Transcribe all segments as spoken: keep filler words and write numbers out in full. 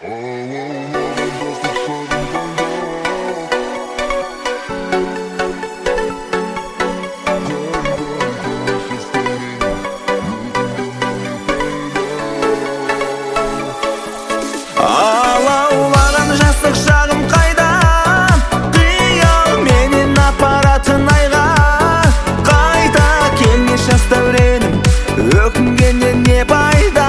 Алаулаған жастық шағым қайда, қиял менен апаратын айға. Қайта келмес жас дәуренім, өкінгеннен не пайда.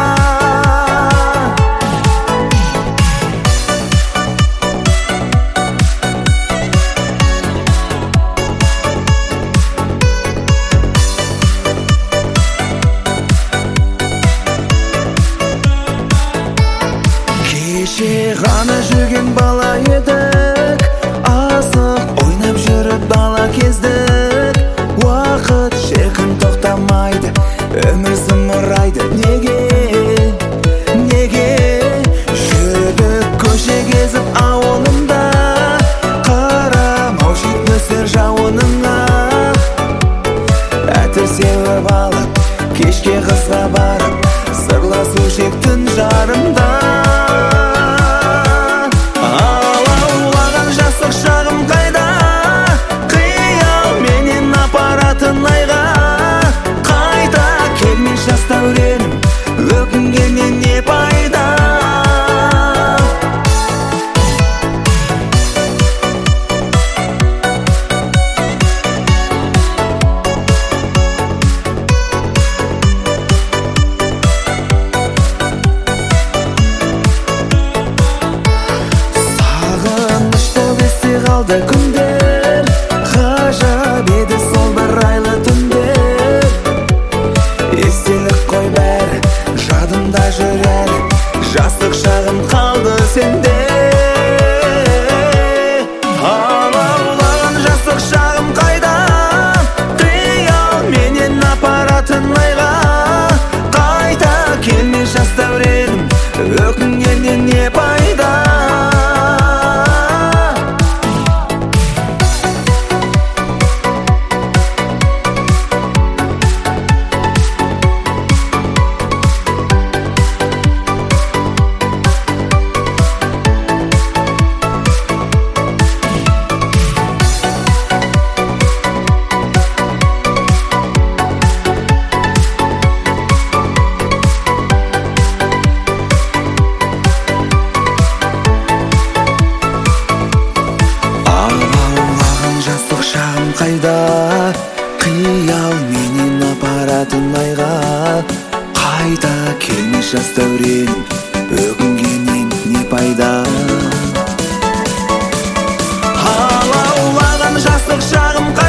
Кеше ғана жүрген бала едік, асық ойнап жүріп бала кездік. Уақыт шіркін тоқтамайды, өмір зымырайды. Неге, неге жүрдік көше кезіп ауылымда, қарамау жетмесер жауыныңа. Әтір сеуіп алып, кешке қызға барып, сырласу шектін жарымда. Жас дәуренім, өкінгеннен не пайда. Сағыныш боп есте қалды күндер, ғажап еді сол бір айлы түндер. Естелік қой бәрі, жадымда жүр әлі, жастық шағым қалды сенде. Алаулаған жастық шағым қайда, қиял менен апаратын айға. Қайта келмес жас дәуренім, өкінгеннен не пайда. Шағым қайда, қиял менен апаратын айға. Қайта келмес жас дәуренім, өкінгеннен не пайда. Алаулаған жастық шағым қайда.